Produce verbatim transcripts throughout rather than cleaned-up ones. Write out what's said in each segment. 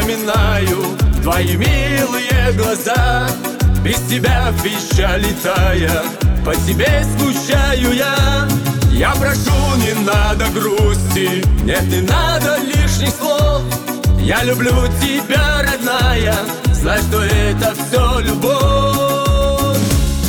вспоминаю твои милые глаза. Без тебя в печали тая, по тебе скучаю я. Я прошу, не надо грусти, нет, не надо лишних слов. Я люблю тебя, родная, знай, что это все любовь.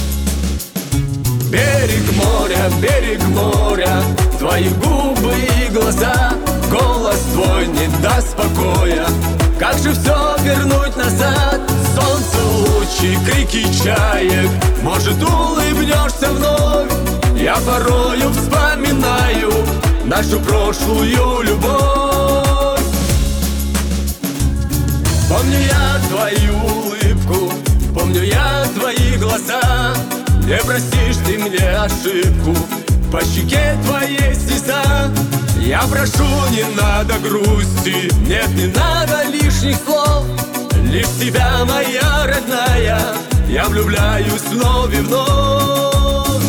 Берег моря, берег моря, твои губы и глаза, голос твой не даст покоя. Как же все вернуть назад? Солнце, лучи, крики чаек, может, улыбнешься вновь. Я порою вспоминаю нашу прошлую любовь. Помню я твою улыбку, помню я твои глаза. Не простишь ты мне ошибку, по щеке твоей слеза. Я прошу, не надо грусти, нет, не надо лишних слов. Лишь в тебя, моя родная, я влюбляюсь вновь и вновь.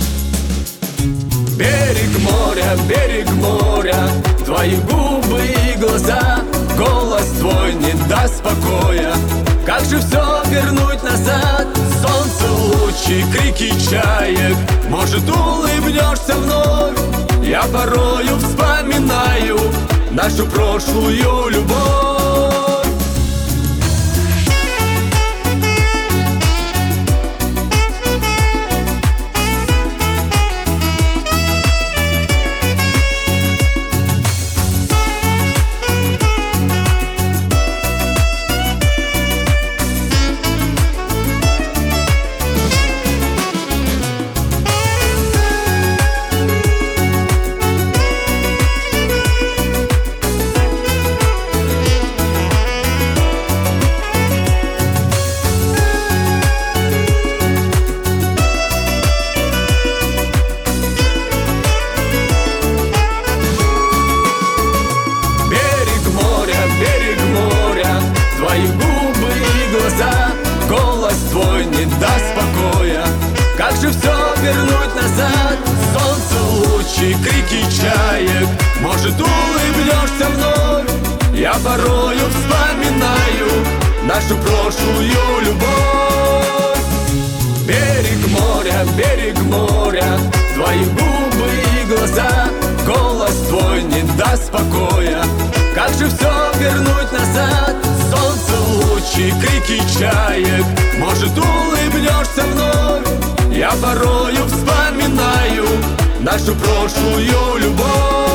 Берег моря, берег моря, твои губы и глаза, голос твой не даст покоя. Как же все вернуть назад? Солнце, лучи, крики чаек, может, улыбнешься вновь. Я порою вспоминаю нашу прошлую любовь. Твои губы и глаза, голос твой не даст покоя. Как же все вернуть назад? Солнце, лучи, крики чаек, может, улыбнешься вновь. Я порою вспоминаю нашу прошлую любовь. Берег моря, берег моря, твои губы и глаза, голос твой не даст покоя. Как же все вернуть назад? Солнце, лучи, крики чаек, может, улыбнешься вновь. Я порою вспоминаю нашу прошлую любовь.